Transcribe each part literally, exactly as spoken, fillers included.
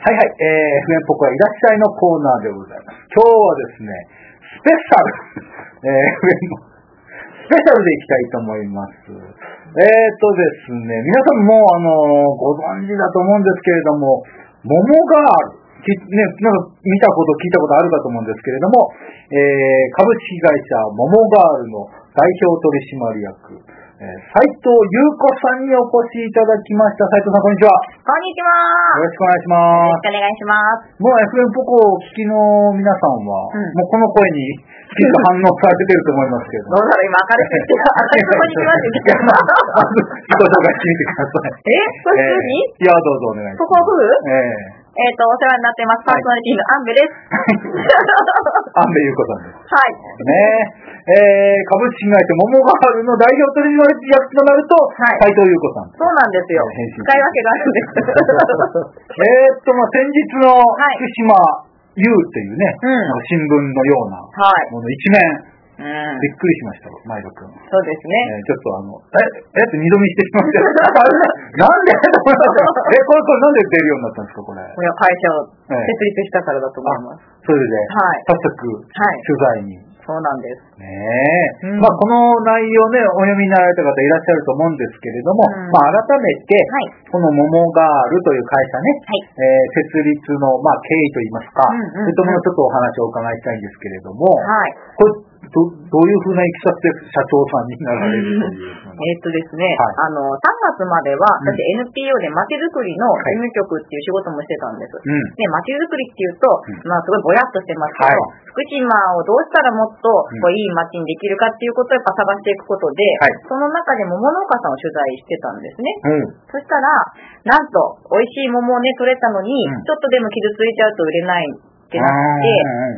はいはい、えー、エフエム ポコはいらっしゃいのコーナーでございます。今日はですね、スペシャル、えー、エフエム スペシャルでいきたいと思います。えーとですね、皆さんもあのご存知だと思うんですけれども、桃ガール、きね、なんか見たこと聞いたことあるかと思うんですけれども、えー、株式会社桃ガールの代表取締役、えー、斉藤優子さんにお越しいただきました。斉藤さん、こんにちは。 こんにちは。 よろしくお願いします。 よろしくお願いします。 もう エフエム ポコをお聞きの皆さんは、うん、もうこの声にきちんと反応されてると思いますけど。 どうだろう、今明るく言って、明るくこんにちはって言って。 まず、自己紹介してみてください。 えこれ普通に、 えー、いや、どうぞお願いします。 ここはフルえーえっ、ー、と、お世話になってます。パーソナリティのアンベです。 アンベ優子さんです。 はい。 ねえ、えー、株式会社桃ガールの代表取締役となると、はい、斉藤優子さん。 そうなんですよ。使い分けがあるんです。 えっと、まあ、先日の福島 U っていうね、はい、新聞のようなもの一面、うん、びっくりしました、前田君。 そうですね。 えー、ちょっとあの、え、えって二度見してしまって。なんでえ、これ、これなんで出るようになったんですか、これ。 いや、会社を設立したからだと思います。 それで、はい、早速、取材に。 そうなんです。 ねえ。うん、まあ、この内容ね、お読みになられた方いらっしゃると思うんですけれども、うん、まあ、改めて、はい、この桃ガールという会社ね、はい、えー、設立の、まあ、経緯といいますか、うんうんうん、そういったものをちょっとお話をお伺いしたいんですけれども、はい、これど, どういうふうないきさつで社長さんになられるという、 うん、えーっとですね、はい、あのさんがつまでは私 エヌピーオー でまちづくりの事務局っていう仕事もしてたんです、はい、でまちづくりっていうと、うん、まあすごいぼやっとしてますけど、はい、福島をどうしたらもっとこういい街にできるかっていうことをやっぱ探していくことで、はい、その中で桃農家さんを取材してたんですね、うん、そしたらなんと美味しい桃をね取れたのに、うん、ちょっとでも傷ついちゃうと売れないってなって、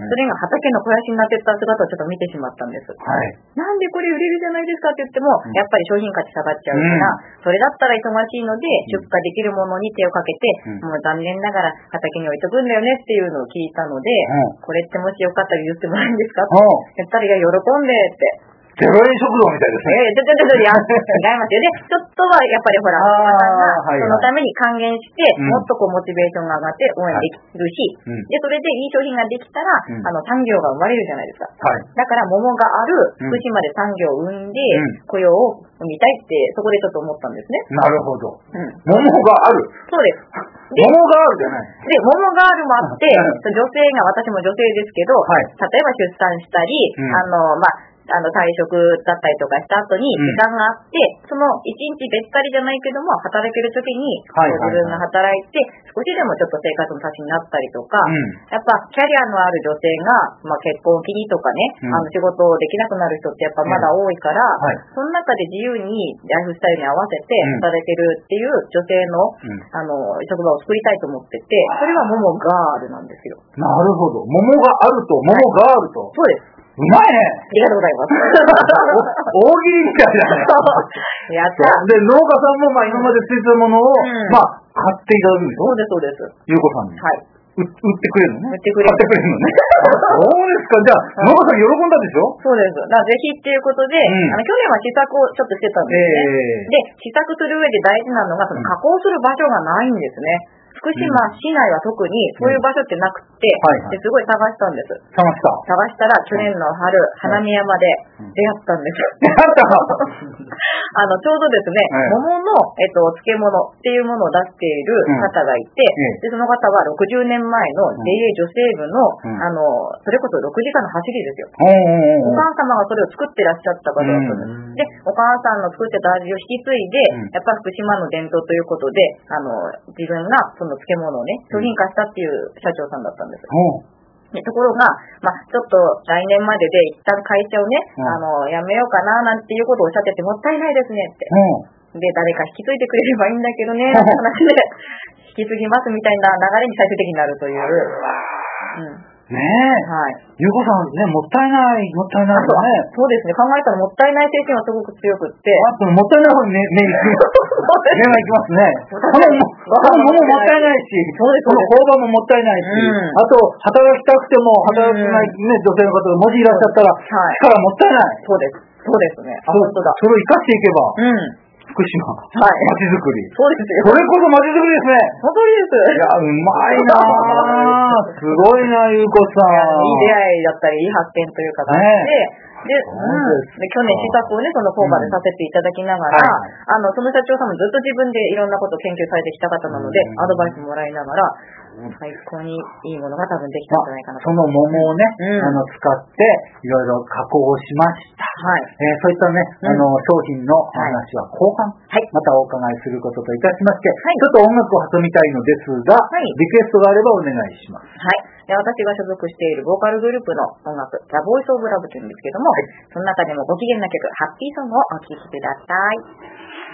それが畑の肥やしになっていった姿をちょっと見てしまったんです、はい、なんでこれ売れるじゃないですかって言っても、うん、やっぱり商品価値下がっちゃうから、うん、それだったら忙しいので出荷できるものに手をかけて、うん、もう残念ながら畑に置いとくんだよねっていうのを聞いたので、うん、これってもしよかったら言ってもらえるんですかって言ったら、いや喜んでってゼロ円食堂みたいですね。 ええ、ちょちょちょ、いや、違いますよね。ちょっとはやっぱりほら、皆さんがそのために還元して、うん、もっとこうモチベーションが上がって応援できるし、はいうん、で、それでいい商品ができたら、うん、あの、産業が生まれるじゃないですか。はい、だから桃がある福島で産業を生んで、うん、雇用を生みたいって、そこでちょっと思ったんですね。 なるほど。うん、桃がある。 そうです。 桃があるじゃない。 で、桃があるもあって、女性が、私も女性ですけど、はい、例えば出産したり、うん、あの、まあ、あの退職だったりとかした後に時間があって、うん、その一日べったりじゃないけども働ける時に、はいはいはい、自分が働いて少しでもちょっと生活の足しになったりとか、うん、やっぱキャリアのある女性が、まあ、結婚を機にとかね、うん、あの仕事できなくなる人ってやっぱまだ多いから、うんはい、その中で自由にライフスタイルに合わせて働けるっていう女性の、うん、あの職場を作りたいと思ってて、それは桃ガールなんですよ。 なるほど。桃があると桃があると、 はい、そうです。 うまいね。 ありがとうございます。 大喜利みたいだね。 やった。 で、農家さんもまあ今までついてたものを、うん、まあ買っていただくんでしょ。 そうですそうです。 ゆうこさんに。 はい。 売ってくれるのね。 売ってくれる。 買ってくれるのね。そうですか。じゃあ、農家さん喜んだでしょ。 そうです。だからぜひっていうことで、うん、あの去年は試作をちょっとしてたんですね。えー、で、試作する上で大事なのが、その加工する場所がないんですね。福島市内は特にそういう場所ってなくて、うんはいはい、ですごい探したんです。 探した探したら去年の春、うん、花見山で出会ったんです。 出会ったあの、ちょうどですね、はい、桃の、えっと、漬物っていうものを出している方がいて、うん、でその方はろくじゅうねんまえの ジェーエー 女性部の、うん、あの、それこそろくじかんの走りですよ。うん、お母様がそれを作ってらっしゃった方だったんです。で、お母さんの作ってた味を引き継いで、やっぱ福島の伝統ということで、あの、自分がその漬物をね、商品化したっていう社長さんだったんです。でところが、まあ、ちょっと来年までで一旦会社をね、うん、あの辞めようかななんていうことをおっしゃってて、もったいないですねって、うん、で誰か引き継いでくれればいいんだけどねって話で引き継ぎますみたいな流れに最終的になるという、うんねえ。はい。ゆうこさんね、もったいない、もったいないよね。 そうですね。考えたらもったいない精神はすごく強くって。 あと、もったいない方に目、目が行きますね。この、このものもったいないし、 そうですこの工場ももったいないし、うん、あと、働きたくても働けないね、女性の方がもしいらっしゃったら、力もったいない。 そうです。そうですね。あ、本当だ。 それを生かしていけば。 うん。 福島。 はい。 街づくり。 そうですよ。 それこそ街づくりですね。 本当にです。 いや、うまいなぁ。すごいな、ゆうこさん。 いい出会いだったり、いい発見というかがあって、ねで、うん、で去年試作をね、その工場でさせていただきながら、うんはい、あの、その社長さんもずっと自分でいろんなことを研究されてきた方なので、うん、アドバイスもらいながら、最高にいいものが多分できたんじゃないかなと。 その桃をね、うん、あの、使って、いろいろ加工をしました。はい。えー、そういったね、あの、商品の話は後半、はい、またお伺いすることといたしまして、はい、ちょっと音楽を挟みたいのですが、はい、リクエストがあればお願いします。 はい。で私が所属しているボーカルグループの音楽、ザ・ボイス・オブ・ラブというんですけども、はい、その中でもご機嫌な曲、ハッピーソングをお聴きください。